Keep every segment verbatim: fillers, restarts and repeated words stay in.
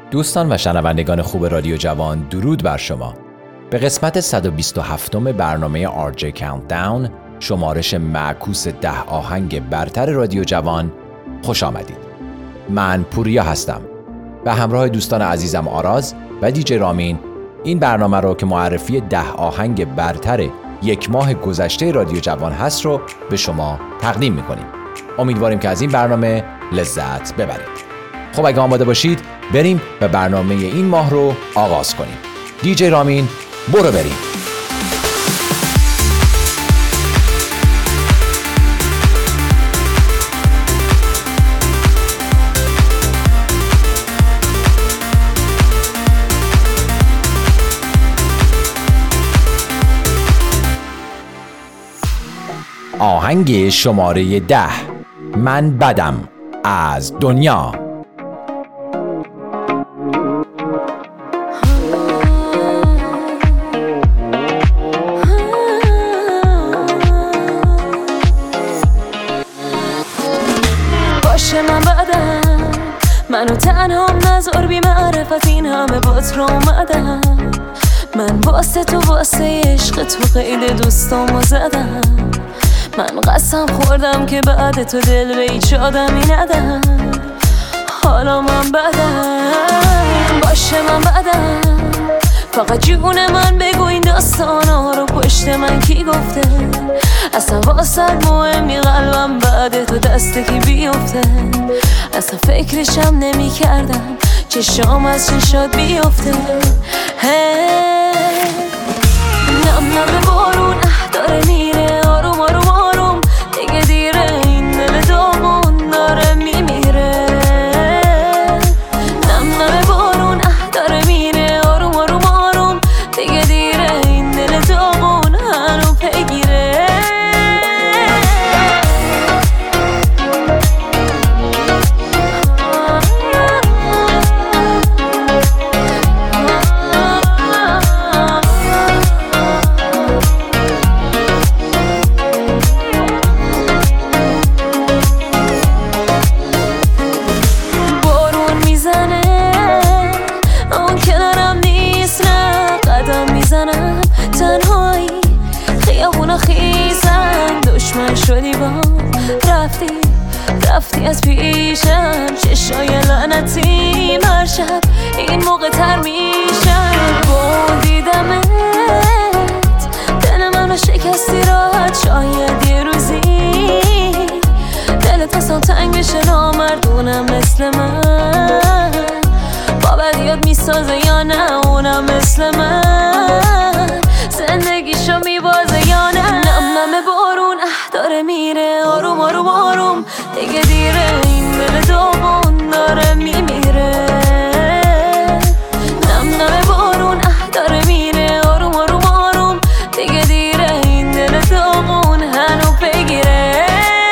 دوستان و شنوندگان خوب رادیو جوان، درود بر شما. به قسمت صد و بیست و هفتم برنامه آر جی Countdown، شمارش معکوس ده آهنگ برتر رادیو جوان، خوش آمدید. من پوریا هستم. به همراه دوستان عزیزم آراز و دیجی رامین این برنامه رو که معرفی ده آهنگ برتر یک ماه گذشته رادیو جوان هست رو به شما تقدیم میکنیم. امیدواریم که از این برنامه لذت ببرید. خب اگه آماده باشید بریم و برنامه این ماه رو آغاز کنیم. دیجی رامین برو بریم. آهنگ شماره ده، من بدم از دنیا. باشه من بدم، منو تنها نذار بی معرفت، این همه بات رو اومدم. من واسه تو واسه عشق تو قید دوستامو زدم. من قسم خوردم که بعد تو دل به هیچ آدمی ندم. حالا من بدم، باشه من بدم. فقط جون من بگو این داستانا رو پشت من کی گفته؟ اصلا واسه مهمی قلبم بعد تو دست کی بیفته؟ اصلا فکرشم نمی کردم چشام از چشات بیفته. نم نم بارون داره میره، آروم آروم آروم دیگه دیره، این دل دامون داره میمیره. نم نم بارون داره میره، آروم آروم آروم دیگه دیره، این دل دامون هنو پیگیره. خیزم دشمن شدی با رفتی رفتی از پیشم، چشای لعنتی هر شب این موقع تر میشم. بردیدمت دل منو شکستی راحت، شاید یه روزی دلت اصلا تنگ بشه نامردونم مثل من. با بدیات میسازه یا نه اونم مثل من، زندگیشو میبازه یا نه. نم نم بارون داره میره، آروم آروم آروم دیگه دیره، این دل دامون داره میمیره. نم نم بارون داره میره، آروم آروم آروم دیگه دیره، این دل دامون هنو بگیره.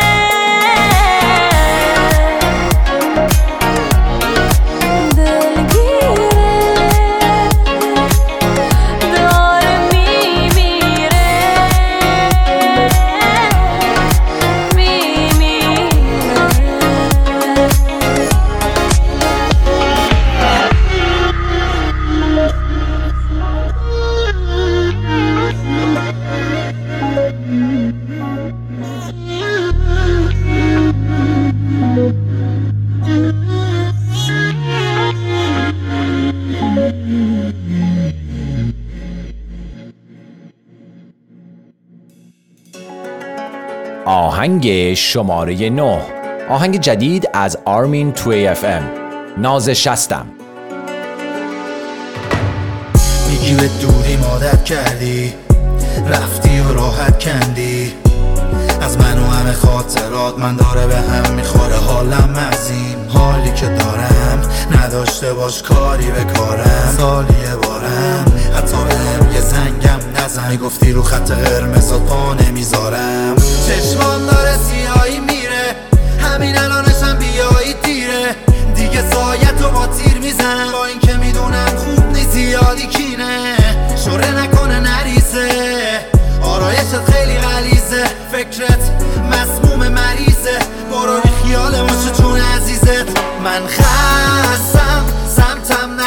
آهنگ شماره نه، آهنگ جدید از آرمین تو ای اف ام، ناز شستم. میگی به دوری عادت کردی، رفتی و راحت کندی از من و همه خاطرات، من داره به هم میخوره حالم از این حالی که دارم. نداشته باش کاری به کارم، سالیه بارم حتی بهم یه زنگم نزن. میگفتی رو خط قرمزات پا نمیذارم، چشمان داره سیاهی میره، همین الانشم بیایی دیره دیگه، سایتو با تیر میزنم با این که میدونم خوب نیست زیادی کینه. شوره نکنه نریزه، آرایشت خیلی غلیظه، فکرت مسموم مریضه، برو بی خیال باشه چون عزیزت. من خستم سمتم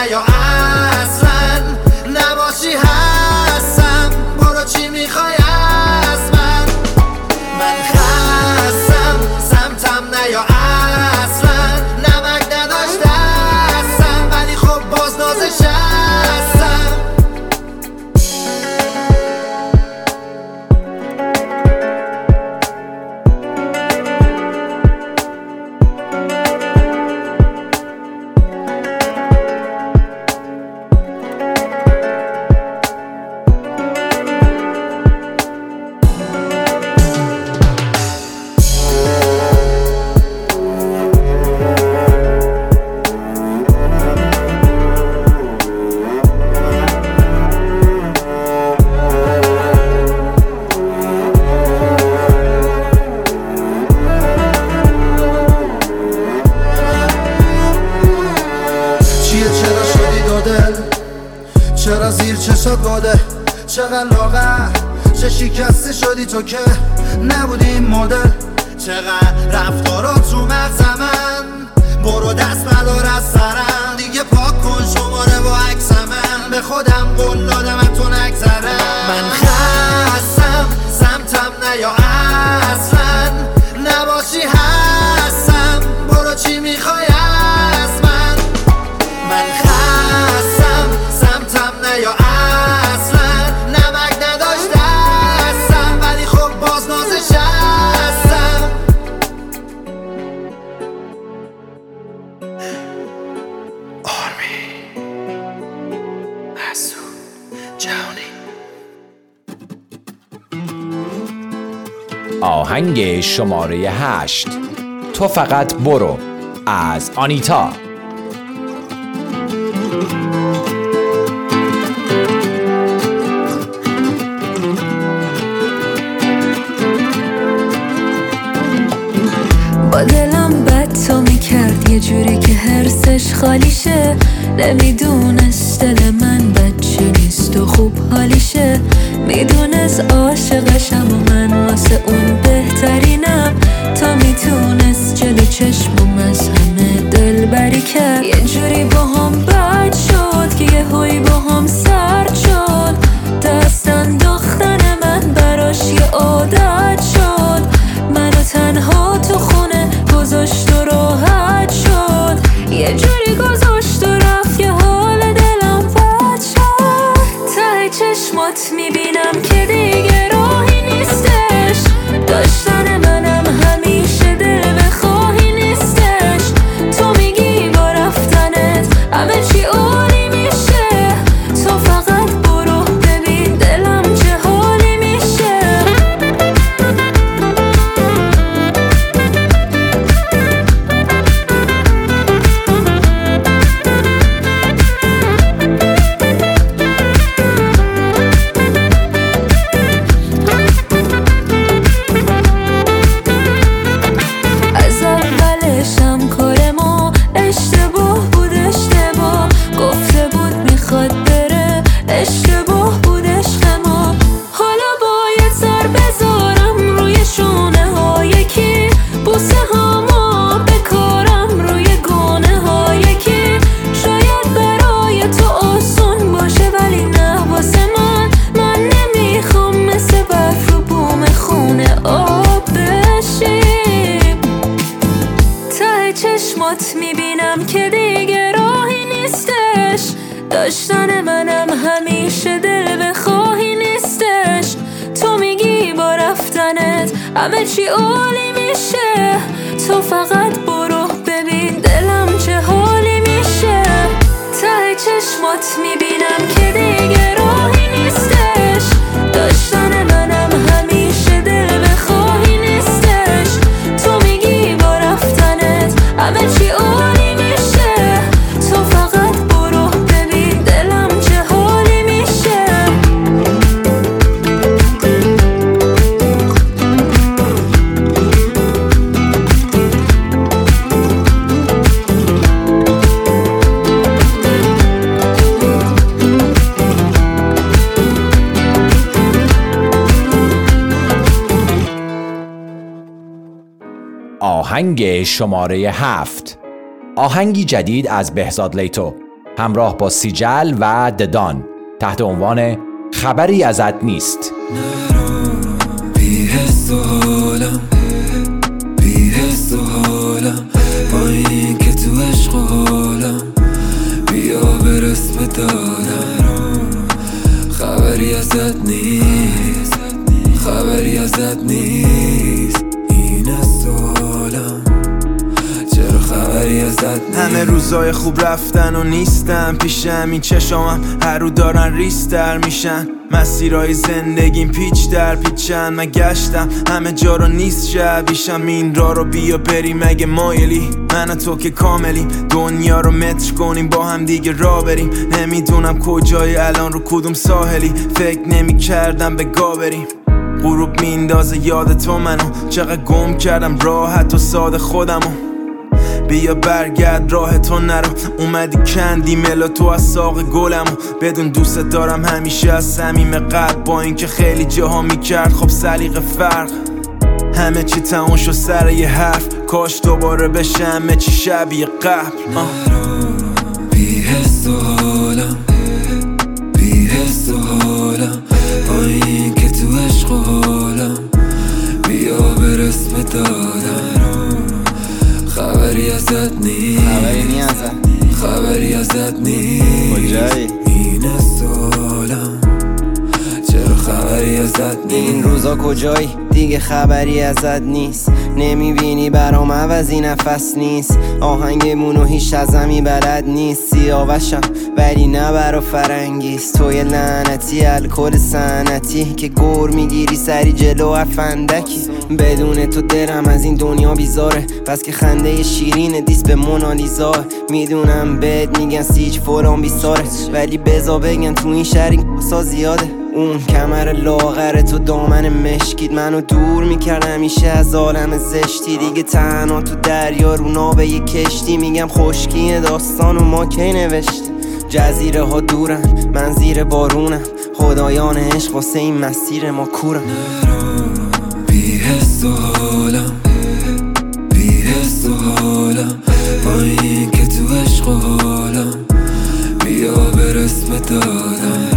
چه شکسته شدی تو که نبودی این مدل. چقدر رفتارات رو مغز من، برو دست بردار از سرم دیگه، پاک کن شماره با عکس من. به خودم قول دادم از تو نگذرم. من خستم سمتم نیا اصلا، نباشی هستم برو چی میخوای از من. من خستم سمتم نیا اصلا، نمک نداشت دستم ولی خب باز نازش هستم. آرمی مسعود جهانی. آهنگ شماره هشت، تو فقط برو، از آنیتا. با دلم بد تو میکرد یه جوری که حرسش خالی شه، نمیدونست دل من بچه نیست و خوب حالیشه، میدونست عاشقشم و من واسه اون بهترینم، تا میتونست جلو چشمم از همه دل بری کرد. یه جوری با هم بد شد که یه هوی با هم سرد شد، دست انداختن من براش یه عادت شد، منو تنها تو خونه گذاشت و راحت شد، یه جوری گذاشت و رفت یه حال دلم بد شد. ته چشمات میبینم که دیگه راهی نیستش، داشتن منم همیشه دل بخواهی نیستش، تو میگی با رفتنت همه چی عالی میشه، تو فقط برو ببین دلم چه حالی میشه. از اولشم کار ما اشتباه بود، اشتباه گفته بود میخواد بره، اشتباه بود عشق ما. حالا باید سر بذارم روی شونه های کی، بوسه هامو بکارم روی گونه های کی، شاید برای تو آسون باشه ولی نه واسه من، من نمیخوام مثل برف رو بوم خونه آب بشیم. ته چشمات میبینم که دیگه راهی نیستش، داشتن منم همیشه دل بخواهی نیستش، تو میگی با رفتنت همه چی عالی میشه، تو فقط برو ببین دلم چه حالی میشه. ته چشمات میبینم که دیگه راهی نیستش، داشتن منم همیشه دل بخواهی نیستش، تو میگی با رفتنت همه چی عالی میشه، تو فقط برو ببین دلم چه حالی میشه. آهنگ شماره هفت، آهنگی جدید از بهزاد لیتو همراه با سیجل و ددان تحت عنوان خبری ازت نیست. بی حس و حالم، بی حس و حالم، با این که تو عشق و حالم، بیا برس به دادم. خبری ازت نیست، خبری ازت نیست، این از سوالم، چرا خبری ازت نیست. همه روزای خوب رفتن و نیستم پیشم، این چشامم هر رو دارن ریستر میشن، مسیرهای زندگیم پیچ در پیچن، من گشتم همه جا رو نیست شبیشم، این را رو بیا بریم مگه مایلی، من و تو که کاملیم، دنیا رو متر کنیم با هم دیگه را بریم، نمیدونم کجای الان رو کدوم ساحلی، فکر نمی کردم به گا بریم، غروب میندازه یاد تو منو، چقدر گم کردم راحت و ساده خودمو، بیا برگرد راه تو نرو، اومدی کندی ملا تو از ساق گلم و بدون دوست دارم همیشه از صمیم قلب. با اینکه خیلی جاها میکرد خب سلیقه فرق، همه چی تموم شد سر یه حرف، کاش دوباره بشه همه چی شبیه قبل. بی حس و حالم، بی حس و حالم، با این که تو عشق و حالم، بیا برس به دادم. خبری ازت نیست، خبری نی ازت، خبری ازت نیست، کجایی؟ این سالم چرا خبری ازت نیست؟ این روزا کجایی؟ دیگه خبری ازت نیست. نمیبینی برام عوضی نفس نیست، آهنگمونو هیچ ازمی بلد نیست. سیاوشم ولی نه برا فرنگیست، توی لعنتی الکل سنتی که گر میگیری سری جلو افندکی. بدون تو دلم از این دنیا بیزاره، پس که خنده شیرین دیست به مونالیزا. میدونم بد میگن سیج فلان بیساره، ولی بزا بگن تو این شهر این کسا زیاده. اون کمر لاغر تو دامن مشکید منو دور میکرد همیشه از عالم زشتی. دیگه تنها تو دریا رو ناوه یه کشتی، میگم خشکی داستان و ما کی نوشتی. جزیره ها دورن من زیر بارونم، خدایان عشق واسه این مسیر ما کورم. بی حس و حالم، بی حس و حالم، با این که تو عشق و حالم، بیا برس به دادم.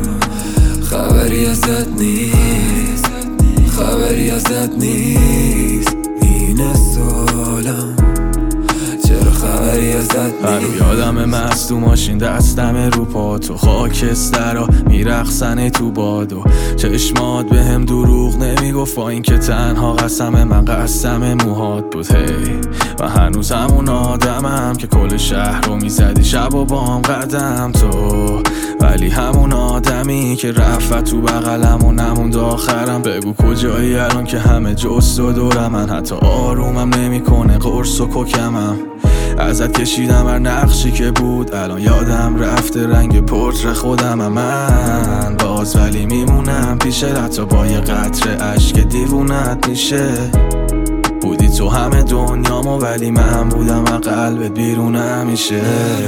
خبری ازت نیست، خبری ازت نیست، این سالم چرا خبری ازت نیست؟ هر یادم مست تو ماشین دستم رو پا، تو خاکسترا میرقصن تو بادو. چشمات به هم دروغ نمیگفت، با این که تنها قسم من قسم موهات بود. هی و هنوز همون آدمم که کل شهر رو میزدی شب و بام قدم تو، ولی همون آدمی که رفت تو بغلم و نموند آخرم. بگو کجایی الان که همه جست و دورم، من حتی آرومم نمیکنه قرص و کوکمم. ازت کشیدم هر نقشی که بود، الان یادم رفته رنگ پورتر خودم. من باز ولی میمونم پیشه، حتی با یه قطره اشک دیوونت میشه. بودی تو همه دنیامو ولی من بودم از قلبت بیرون همیشه.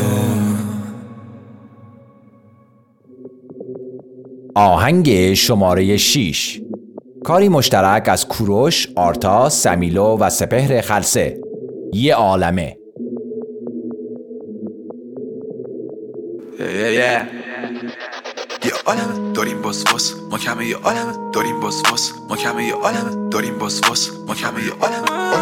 آهنگ شماره شش، کاری مشترک از کوروش، آرتا، سمیلو و سپهر خلسه، یه عالمه. یه عالمه داریم باز باز ما کمه، یه عالمه داریم باز باز ما کمه، یه عالمه داریم باز باز ما کمه، یه عالمه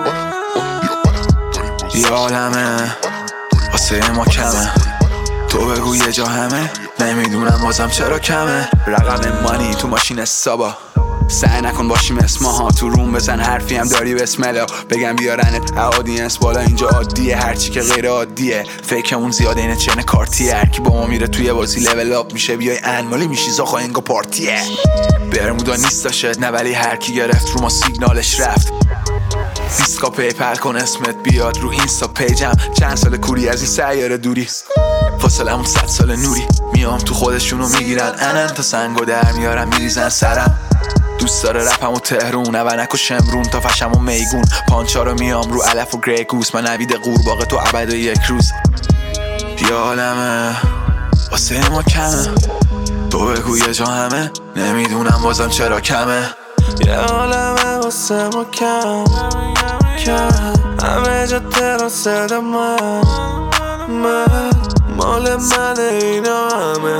یه عالمه واسه ما کمه. تو بگو یه جا همه، نمیدونم بازم چرا کمه. رقم مانی تو ماشین سابا، سعی نکن باشیم اسم ها تو روم، بزن حرفی هم داری بسملا بگم بیارنت اودینس بالا. اینجا عادیه هرچی که غیر عادیه، فکرمون زیاده اینه چنه کارتیه. هرکی با ما میره توی بازی لول اپ میشه، بیای انمالی میشی زاخا انگا پارتیه. برمودا نیست داشت نه ولی هرکی گرفت رو ما سیگنالش رفت. دیسکا پیپل کن اسمت بیاد رو اینستا پیجم. چند سال کوری از این سیاره دوری، فاصله همون صد سال نوری. میام تو خودشونو میگیرن انن، تا سنگو در میارم میریزن سرم. دوست داره رپم و تهرون، نونک و شمرون تا فشم و میگون. پانچا رو میام رو علف و گری گوس، من نوید قورباغه تو عبد یک روز. یه عالمه واسه ما کمه، تو بگو یه جا همه، نمیدونم بازم چرا کمه. یه عالمه واسه ما کم کم، همه جا تراست من من مال من اینا همه.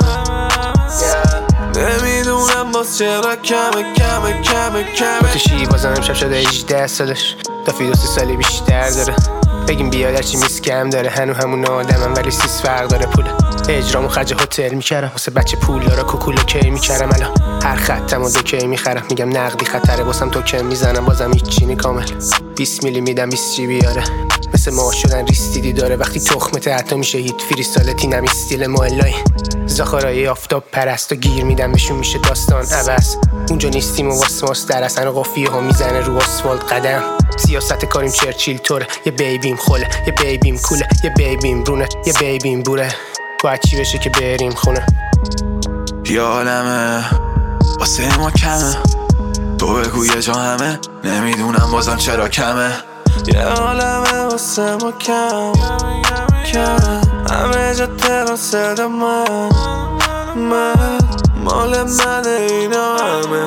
نمیدونم باز چرا کمه کمه کمه کمه. بکشی بازم امشب شده هجده سالش، تا فی دو سه سالی بیشتر داره. بگیم بیاد هرچی میز کم داره، هنو همون آدمم ولی سیس فرق داره. پول اجرامو خرج هتل میکردم، واسه بچه پول داره کوکولو کی میکردم. الان هر خطم و دو کی میخرم، میگم نقدی خطره واسم تو کم میزنم. بازم هیچ چینی کامل بیست میلی میدم بیست جی بیاره. مثل ما شدن ریستیدی داره، وقتی تخمته حتی میشه هیت فریستالتی نمی استیل محلای. زخارای آفتاب پرست و گیر میدم بهشون میشه داستان عبس. اونجا نیستیم و واسماس در اصلا قافیه ها میزنه رو آسفالت قدم. سیاست کاریم چرچیل طوره، یه بیبیم خوله، یه بیبیم کوله، یه بیبیم رونه، یه بیبیم بوره. باید چی بشه که بریم خونه. یه عالمه واسه ما کمه، تو بگو یه جا همه، نمیدونم بازم چرا کمه. یه عالمه واسه ما کم کم همه جا تراست من من مال منه اینا همه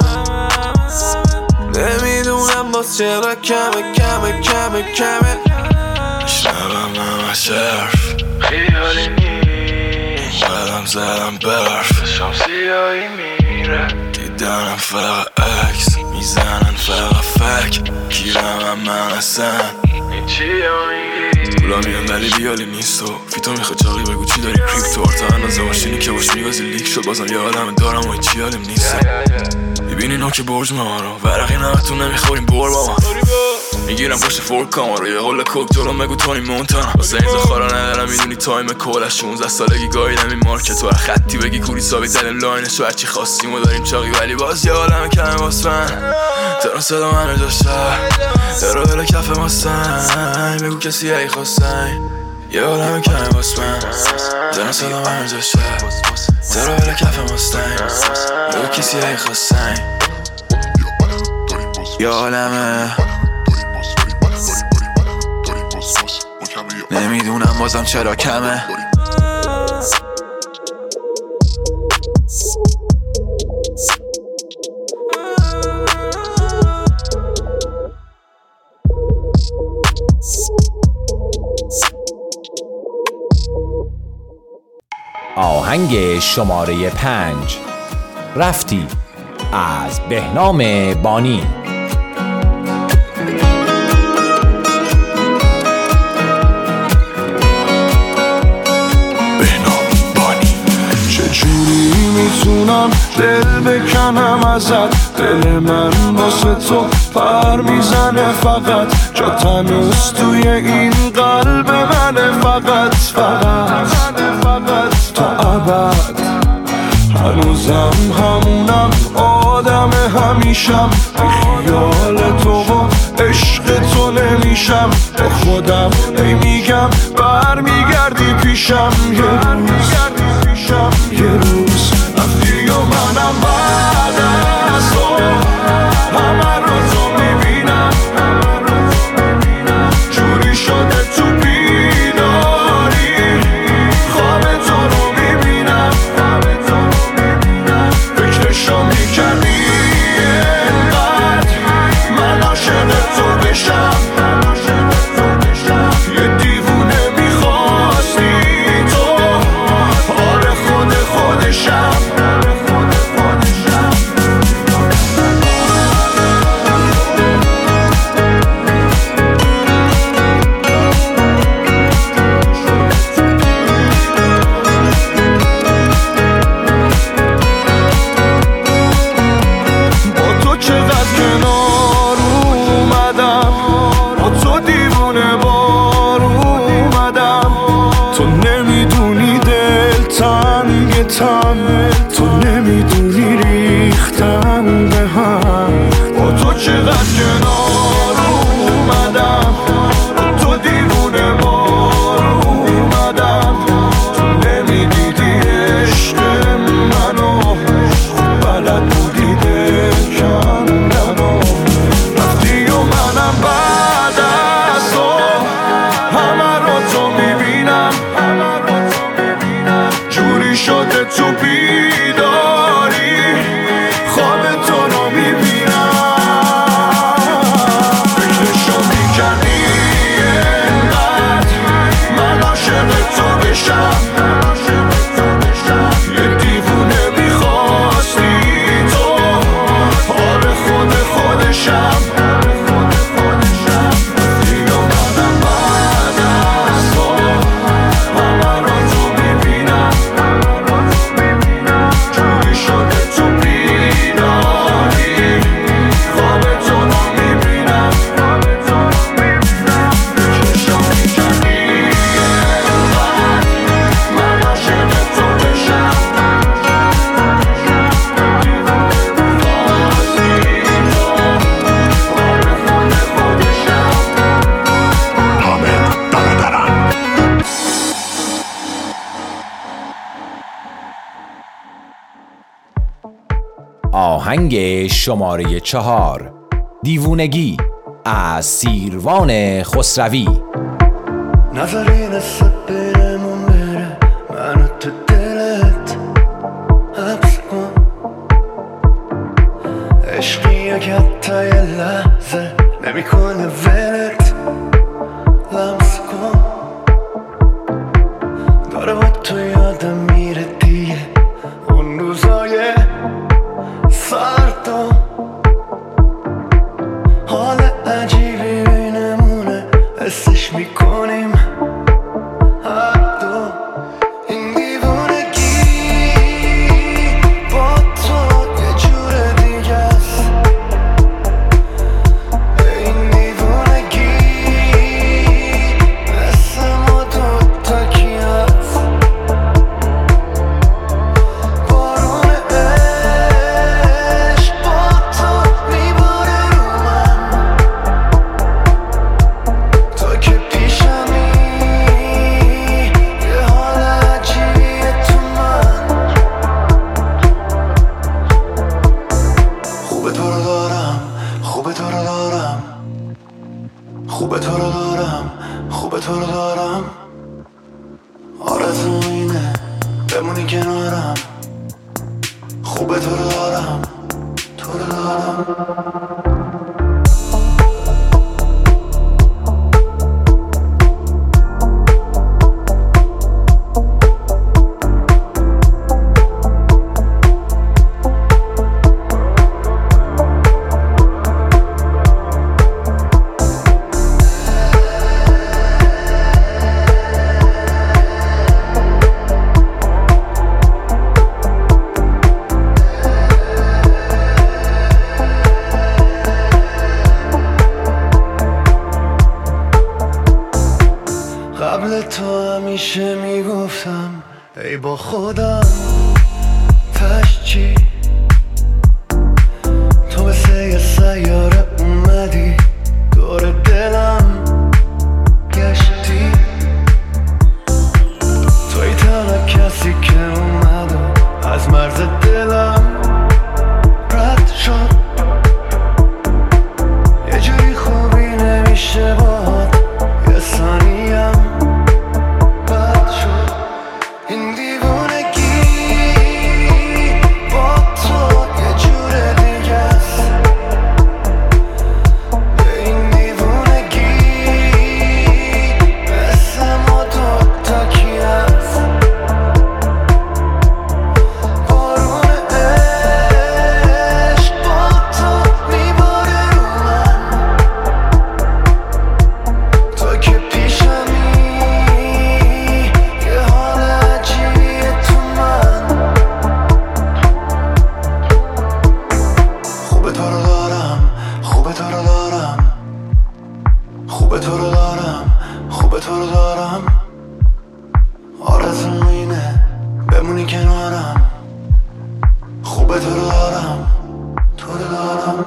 نمیدونم باز چرا کمه کمه کمه کمه شبم همه شرف خیالی نیست قدم زدم برف شام سیاهی میره دیدنم فقط عکس میزنن فقط فک گیرم هم من اصلا این چی ها میگی طولا میگن ولی بیالی نیست و فیتو میخواد چاقی بگو چی داری کریپتو آرتا اندازه ماشینی که باش میگازی لیک شد بازم یه آدم دارم و این چی حالیم نیست میبینی نوک برج ما رو ورقی نمتون نمیخوریم بور با ما میگیرم پشت فورکام رو یه قول کوک جلو مگو تونی مونتانا واسه این زخارا ندارم میدونی تایم کل از شونزده سالگی گاهیدم این مارکت و خطی بگی کوری ثابت دلیم لاینشو هرچی خواستیم و داریم چاقی ولی باز یه عالم کمه باز من تران صدا منو داشتم درو بلا کف ماستن بگو کسی ای خواستن یه عالم کمه باز من تران صدا منو داشتم درو بلا کف ماستن بگو کسی ای خواستن یه عالمه نمیدونم بازم چرا کمه آهنگ شماره پنج رفتی از بهنام بانی. میتونم دل بکنم ازت دل من واسه تو پر میزنه فقط جا تنوز توی این قلب منه فقط فقط فقط تا ابد هنوزم همونم آدم همیشم بی خیال تو و عشق تو نمیشم با خودم ای میگم برمیگردی پیشم یه روز یه روز رفتی و منم بعد از تو همه رو تو میبینم جوری شده تو بیداری خواب تو رو میبینم فکرشو میکردی اینقدر من عاشق تو بشم یه دیوونه میخواستی تو آره خود خودشم تو نمیدونی ریختم به هم با تو چقدر کنار اومدم با تو دیوونه بار اومدم تو نمیدیدی عشق منو خوب بلد بودی دل کندنو رفتی و منم بعد از تو همه رو تو میبینم جوری شده تو بیداری خواب تو رو میبینم فکرشو میکردی اینقدر من عاشق تو بشم یه دیوونه میخواستی تو آره خود خودشم آهنگ شماره چهار دیوونگی از سیروان خسروی. نظرین سبیرمون بره منو تو دلت حبس کن، عشقی اگه حتی یه لحظه نمی کنه ولت لمس کن، داره با تو یادم میره دیگه اون روزای سرد و حال عجیبی بینمونه حسش میکنیم هر دو. این دیوونگی با تو یه جور دیگه است، این دیوونگی مثل ما دوتا کی هست، بارون عشق با تو میباره رو من، تو که پیشمی یه حال عجیبیه تو من. خوبه تو رو دارم، خوبه تو رو دارم، خوبه تو رو دارم، خوبه تو رو دارم، آرزوم اینه بمونی کنارم، خوبه تو رو دارم، تو رو دارم. قبل تو همیشه میگفتم ای با خودم تش چی، تو مثل یه سیاره اومدی دور دلم گشتی، توی تنها کسی که اومد و از مرز دلم رد شد، یه جوری خوبی نمیشه باهات یه ثانیم بد شد. این دیوونگی با تو یه جور دیگه است، این دیوونگی مثل ما دوتا کی هست، بارون عشق با تو میباره رو من، تو که پیشمی یه حال عجیبیه تو من. خوبه تو رو دارم، خوبه تو رو دارم، خوبه تو رو دارم، خوبه تو رو دارم، آرزوم اینه بمونی کنارم، خوبه تو رو دارم، تو رو دارم.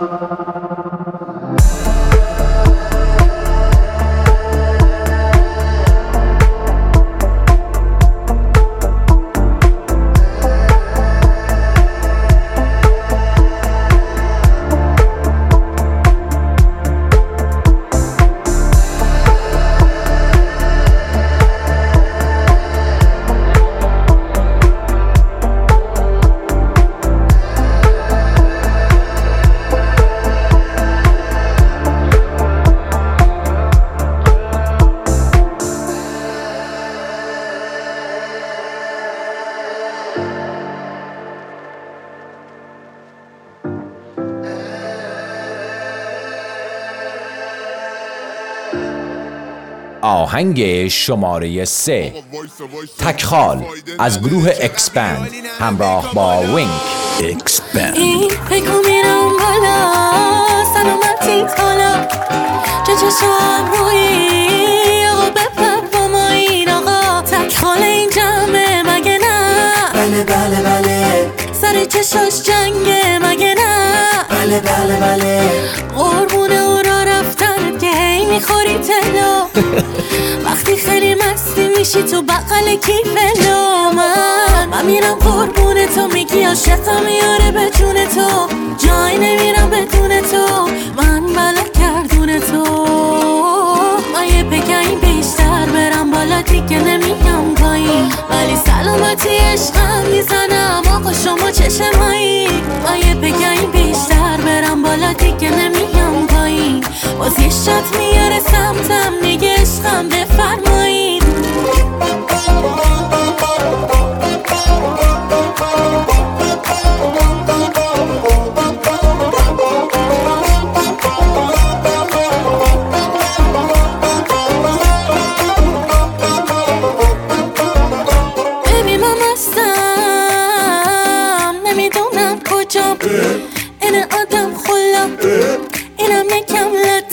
آهنگ شماره سه، تکخال از گروه اکسپند همراه با وینک. اکسپند این فکر میرم بالا سلامتی تالا چه چشم روی آقا بپر با ما این آقا تکخال این جمعه مگه نه؟ بله بله بله سر چشاش جنگه مگه نه؟ بله بله بله قربونه او را رفتن که هی میخوری تلو وقتی خیلی مستی میشی تو بغل کیفلو من من میرم قربونه تو میگی عاشقم میاره به جون تو جای نمیرم بدون تو من بلد کردون تو آقا شما چشمایی آیه بگین بیشتر برم بالا دیگه نمیام پایین باز یه شات میاره سمتم نگه عشقم بفرمایید این آدم خلا اینم یکم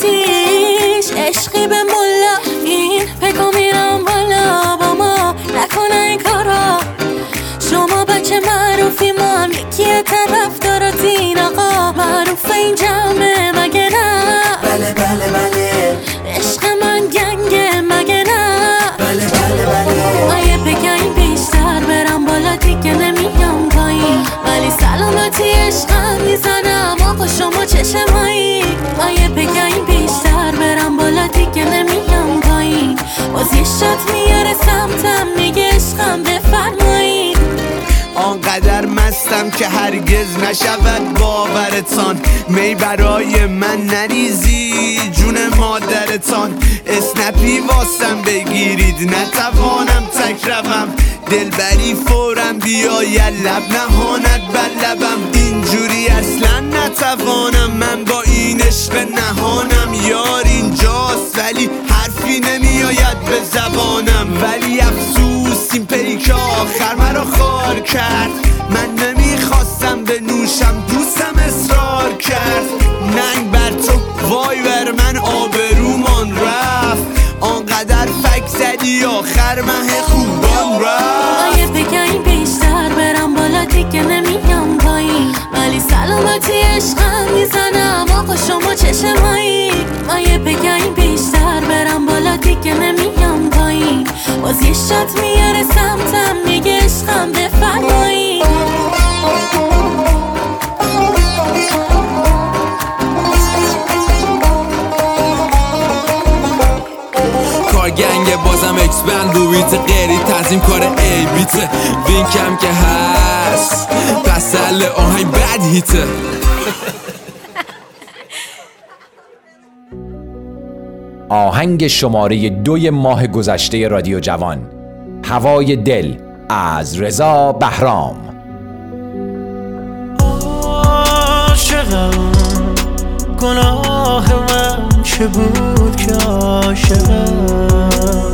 لاتیش عشقی به ملا این پگا میرم بالا با ما نکنه این کارا شما بچه معروفی ما هم یکی طرف داراتین آقا معروف این جمعه مگه نه بله بله بله عشق من گنگه مگه نه بله بله بله آیه بگین بیشتر برم بالا دیگه نمیام پایین ولی سلامتی عشقم میزنم آقا شما چشمایی آیه بگین بیشتر برم بالا دیگه نمیام پایین باز یه شات میاره سمتم نگه عشقم بفرمایید آنقدر مستم که هرگز نشود باورتان می برای من نریزی جون مادرتان اسنپی واسم بگیرید نتوانم تک روم دلبری فورم بیاید لب نهاند بر لبم اینجوری اصلا نتوانم من با این عشق نهانم یار اینجاست ولی حرفی نمیآید به زبانم ولی افسوس این پیک آخر مرا خار کرد من نمیخواستم به نوشم دوستم اصرار کرد ننگ بر تو وای بر من آبرومان رفت آنقدر فک زدی آخر مه خوبان رفت آیه بگین بیشتر برم بالا دیگه نمیام پایین ولی سلامتی عشقم میزنم آقا شما چشمایی آیه بگین بیشتر برم بالا دیگه نمیام پایین باز یه شات میاره سمتم نگه عشقم بفرمایید گنگ بازم اکسپند رو بیت غیری تنظیم کار ای بیته وینکم که هست پسل آهنگ بد هیته آهنگ شماره دوی ماه گذشته رادیو جوان هوای دل از رضا بهرام. عاشقم گناه من چه بود که عاشقم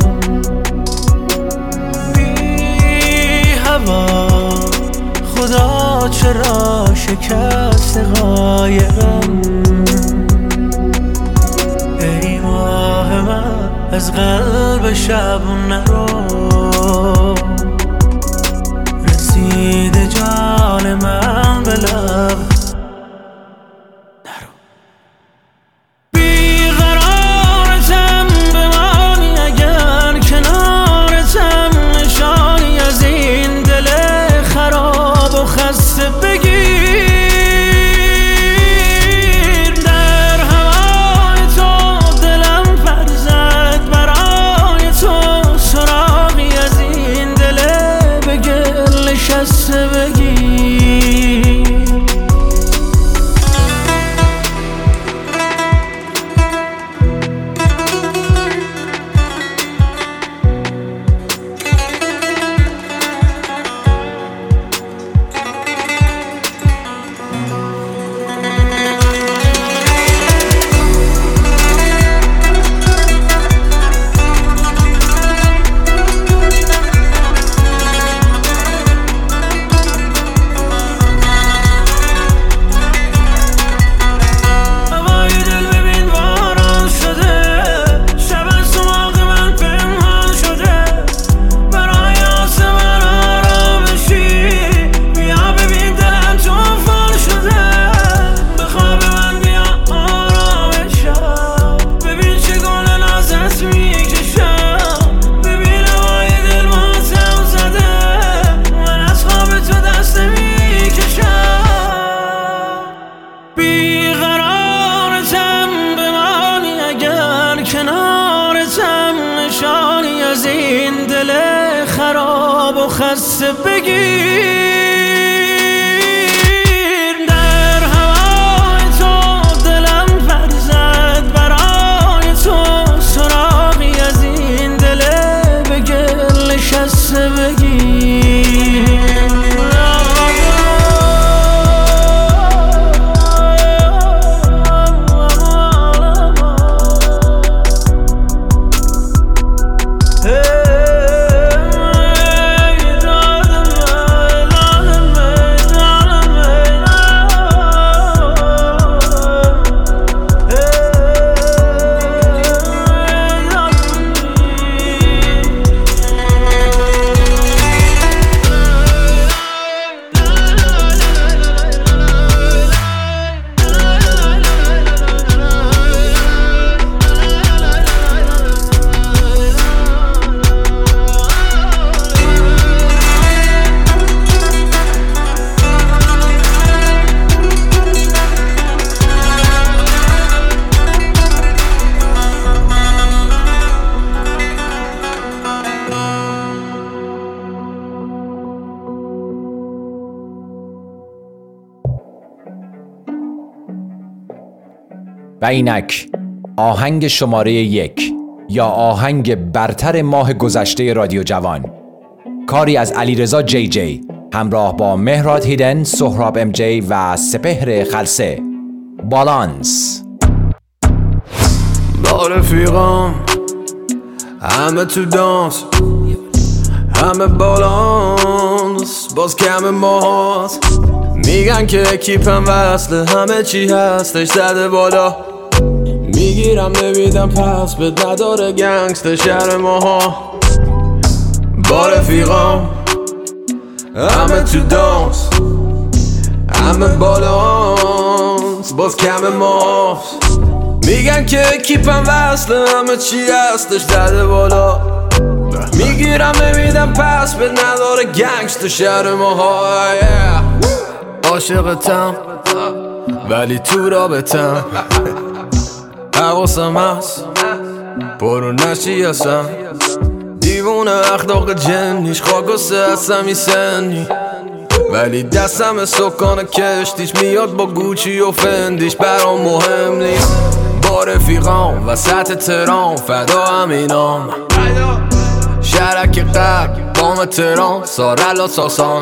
بی هوا خدا چرا شکست قایقم ای ماه من از قلب شب نرو رسید جان من به لب خسته بگیر و اینک آهنگ شماره یک یا آهنگ برتر ماه گذشته رادیو جوان، کاری از علیرضا جی جی همراه با مهراد هیدن، سهراب ام جی و سپهر خلسه. بالانس. با رفیقام همه تو دانس، همه بالانس، باز کم ماست. میگن که اکیپم وصله، همه چی هستش زده بالا. میگیرم نمیدم پس بد نداره گنگستر شهر ماها. با رفیقام همه تو دانس، همه بالانس، باز کم ماست. میگن که اکیپم وصله، همه چی هستش زده بالا. میگیرم نمیدم پس بد نداره گنگستر شهر ماها. عاشقتم ولی تو رابطم، حواسم هست برو نشی هستم. دیوونه اخلاق جنیش خاک و سه هستم سنی، ولی دستم سکان کشتیش میاد با گوچی و فندیش. برام مهم نیست با رفیقام وسط ترام، فدا همینام شرک قبل بام ترام، سارلا ساسان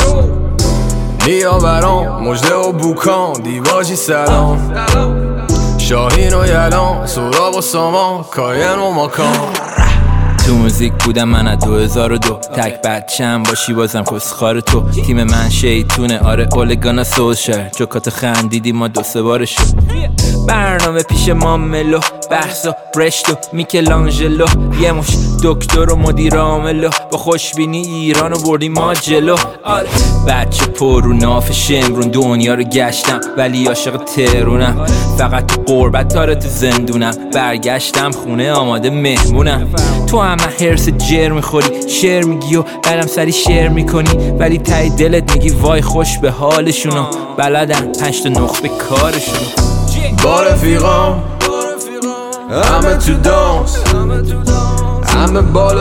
نیاوران مجده و بوکان دیواجی سلام. شاهین و یلان سوراب و سامان کاین و ماکان. تو موزیک بودم من از دو هزار و دو، تک بچم باشی بازم کسخار تو. تیم من شیطونه آره اولگانا سوشر، جوکات خندیدی ما دو سه بار شد. برنامه پیش ما ملو بحث و برشت و میکلانجلو، یه مش دکتر و مدیر عاملو، با خوشبینی ایرانو بردیم ما جلو. آره بچه پر و ناف شمرون دنیا رو گشتم ولی عاشق ترونم. فقط تو قربت آره تو زندونم، برگشتم خونه آماده مهمونم. تو همه هرس جر میخوری شعر میگی و بعدم سری شعر میکنی، ولی تای دلت میگی وای خوش به حالشونو. بلدن پنج تا نخبه کارشونو. با رفیقام همه تو دانس، همه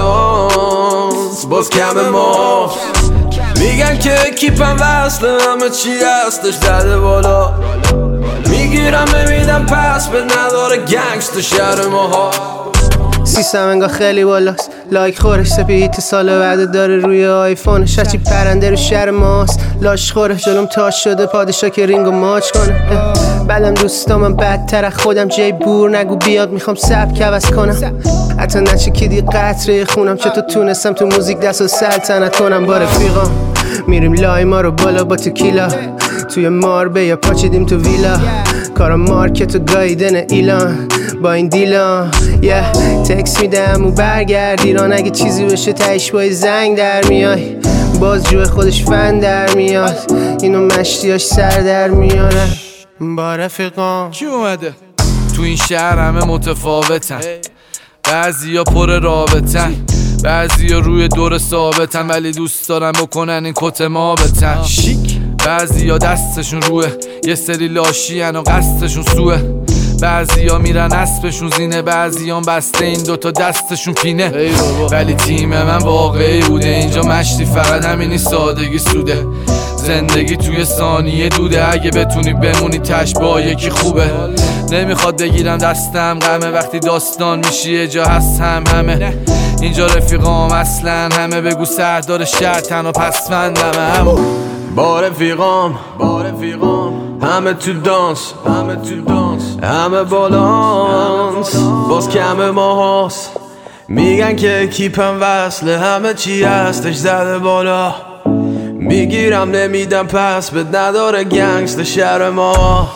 بالانس، باز کم ماست. میگن که اکیپم وصله، همه چی هستش زده بالا. میگیرم نمیدم پس به نداره گنگستر شهر ماها. سیستم انگاه خیلی بالاست، لایک خورش سپیت سال بعد داره روی آیفونش. هرچی پرنده رو شهر ماست لاش خوره، جلوم تاش شده پادشاه که رینگو ماچ کنه. بعدم دوستامم بدتر خودم، جای بور نگو بیاد میخوام سبک عوض کنم. حتی نچه کیدی قطره خونم، چطور تونستم تو موزیک دست و سلطنت کنم. با رفیقام میریم لای ما رو بالا با تکیلا، توی ماربه یا پاچیدیم تو ویلا. کارم مارکت و گایدن ایلان با این دیلان. یه تکس میدم و برگرد ایران، اگه چیزی بشه تایش بای زنگ در میای. باز جوه خودش فن در میاد، اینو مشتیاش سر در میارن. با رفیقام کی اومده؟ تو این شهر همه متفاوتن، بعضی ها پر رابطن، بعضی ها روی دور ثابتن، ولی دوست دارن بکنن این کت ما بتن. شیک بعضی ها دستشون روه، یه سری لاشین و قصدشون سوه. بعضی ها میرن اسبشون زینه، بعضی ها بسته این دوتا دستشون پینه. ولی تیم من واقعی بوده، اینجا مشتی فقط همینی سادگی سوده. زندگی توی ثانیه دوده، اگه بتونی بمونی تش با یکی خوبه. نمیخواد بگیرم دستم غمه، وقتی داستان میشی یه جا هست هم همه. اینجا رفیقام اصلا همه، بگو سردار شهر تن و پسفندم همه. با رفیقام با رفیقام همه تو دانس، همه تو دانس، همه بالانس، باز کم ماهاست. میگن که اکیپم وصله، همه چی هستش زده بالا. میگیرم نمیدم پس بد نداره گنگستر شهر ما.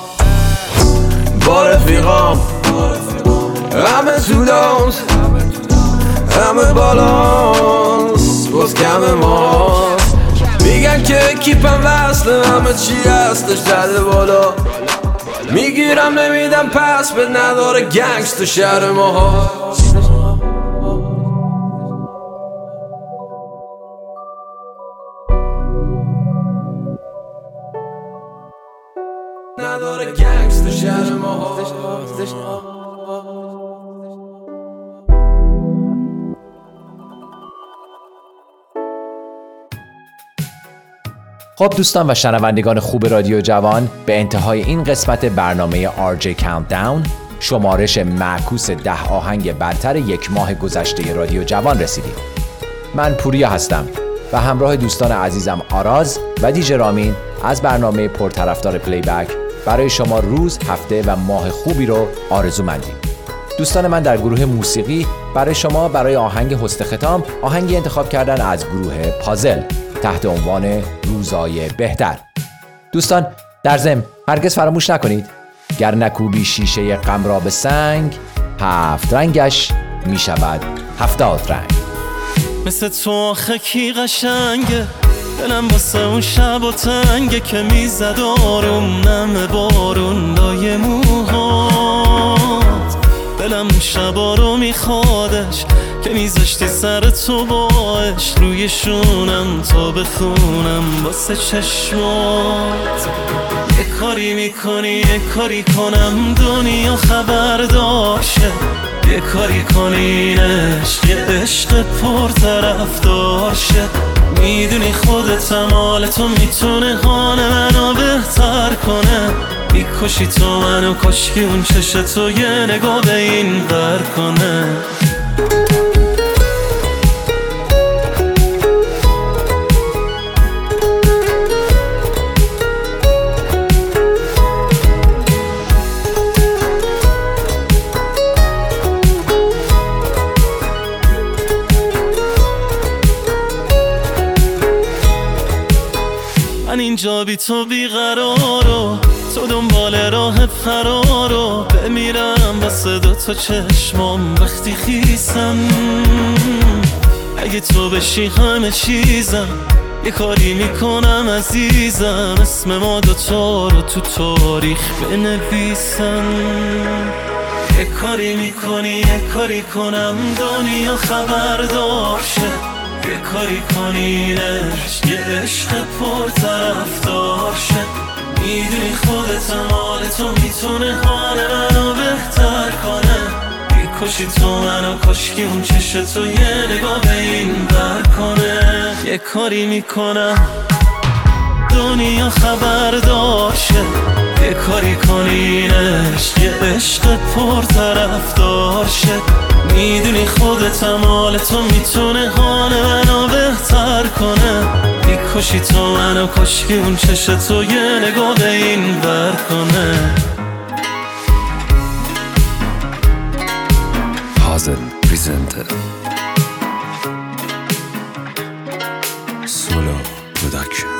با رفیقام همه تو دانس، همه بالانس، باز کم ماست. میگن که اکیپم وصله، همه چی هستش زده بالا. میگیرم نمیدم پس بد نداره گنگستر شهر ما. نداره گنگستر شهر ما. خب دوستان و شنوندگان خوب رادیو جوان، به انتهای این قسمت برنامه آر جی Countdown، شمارش معکوس ده آهنگ برتر یک ماه گذشته رادیو جوان رسیدیم. من پوریا هستم و همراه دوستان عزیزم آراز و دیجی رامین از برنامه پرطرفدار پلی بک برای شما روز، هفته و ماه خوبی رو آرزو مندیم. دوستان من در گروه موسیقی برای شما برای آهنگ حسن ختام آهنگی انتخاب کردن از گروه پازل تحت عنوان روزای بهتر. دوستان در ضمن هرگز فراموش نکنید گر نکوبی شیشه غم را به سنگ، هفت رنگش می شود هفتاد رنگ. مثل تو آخه کی قشنگه، دلم واسه اون شب و تنگه که میزد آروم نم بارون لای موهات. دلم شبا رو میخوادش که میذاشتی سر تو باش روی شونم تا بخونم واسه چشمات. یه کاری میکنی یه کاری کنم دنیا خبر داشته، یه کاری کنینش یه عشق پر طرفدار شه. میدونی خودت مال تو میتونه حال منو بهتر کنه، میکشی تو منو کشکی اون چش تو یه نگاه به این ور کنه. من اینجا بی تو بیقرارو، تو دنبال راه فرارو، بمیرم واسه دو تا چشمام وقتی خیسم. اگه تو بشی همه چیزم، یه کاری میکنم عزیزم اسم ما دوتا رو تو تاریخ بنویسم. یه کاری میکنی یه کاری کنم دنیا خبر داشته، یه کاری کنینش یه عشق پر طرفدار شه. میدونی خودت مال تو میتونه حال منو بهتر کنه، میکشی تو منو کشکی اون چش تو یه نگاه به این بر کنه. یه کاری میکنم دنیا خبر داشته، یه کاری کنینش یه عشق پر طرفدار شه. میدونی خودت مال تو میتونه حال منو بهتر کنه، میکشی تو منو کشکی اون چش تو یه نگاه به این ور کنه. Puzzle presented Solo Production.